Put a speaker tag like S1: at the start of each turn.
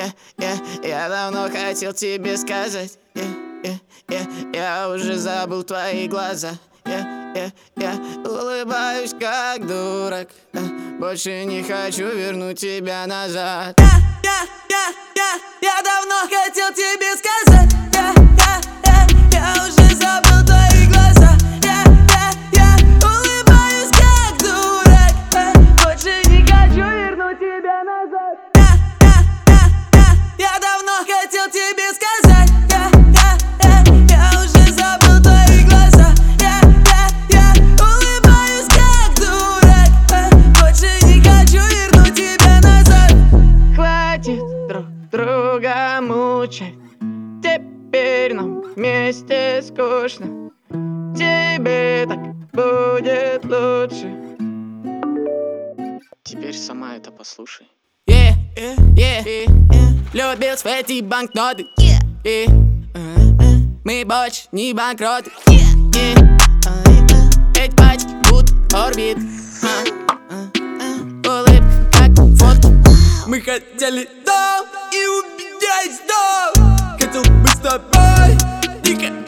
S1: Я давно хотел тебе сказать, я уже забыл твои глаза. Я улыбаюсь как дурак, больше не хочу вернуть тебя назад. Я давно хотел тебе сказать, я уже забыл твои глаза. Я улыбаюсь как дурак, больше не хочу вернуть тебя назад. Я давно хотел тебе сказать, я уже забыл твои глаза. Я улыбаюсь как дурак, больше не хочу вернуть тебя назад. Хватит друг друга мучать, теперь нам вместе скучно. Тебе так будет лучше. Теперь сама это послушай. Любил эти банкноты, мы больше не банкроты. Эти пачки будто орбит, улыбка как фото. Мы хотели дом и убедились дом. Хотел быть с тобой, никогда